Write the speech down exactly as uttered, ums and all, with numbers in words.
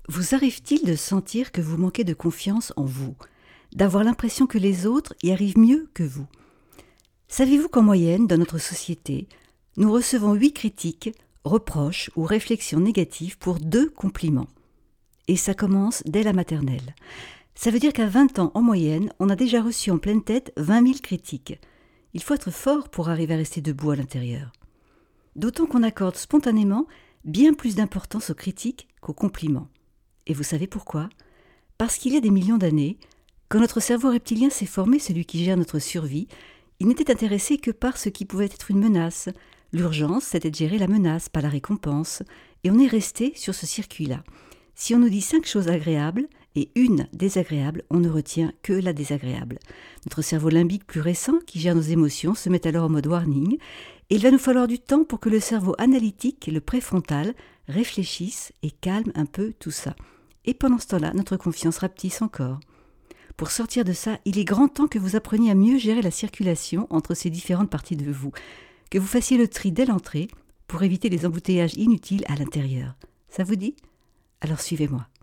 Vous arrive-t-il de sentir que vous manquez de confiance en vous, d'avoir l'impression que les autres y arrivent mieux que vous? Savez-vous qu'en moyenne, dans notre société, nous recevons huit critiques, reproches ou réflexions négatives pour deux compliments? Et ça commence dès la maternelle. Ça veut dire qu'à vingt ans, en moyenne, on a déjà reçu en pleine tête vingt mille critiques. Il faut être fort pour arriver à rester debout à l'intérieur. D'autant qu'on accorde spontanément bien plus d'importance aux critiques qu'aux compliments. Et vous savez pourquoi? Parce qu'il y a des millions d'années, quand notre cerveau reptilien s'est formé, celui qui gère notre survie, il n'était intéressé que par ce qui pouvait être une menace. L'urgence, c'était de gérer la menace, pas la récompense. Et on est resté sur ce circuit-là. Si on nous dit cinq choses agréables et une désagréable, on ne retient que la désagréable. Notre cerveau limbique plus récent, qui gère nos émotions, se met alors en mode warning. Et il va nous falloir du temps pour que le cerveau analytique, le préfrontal, réfléchisse et calme un peu tout ça. Et pendant ce temps-là, notre confiance rapetisse encore. Pour sortir de ça, il est grand temps que vous appreniez à mieux gérer la circulation entre ces différentes parties de vous, que vous fassiez le tri dès l'entrée pour éviter les embouteillages inutiles à l'intérieur. Ça vous dit? Alors suivez-moi.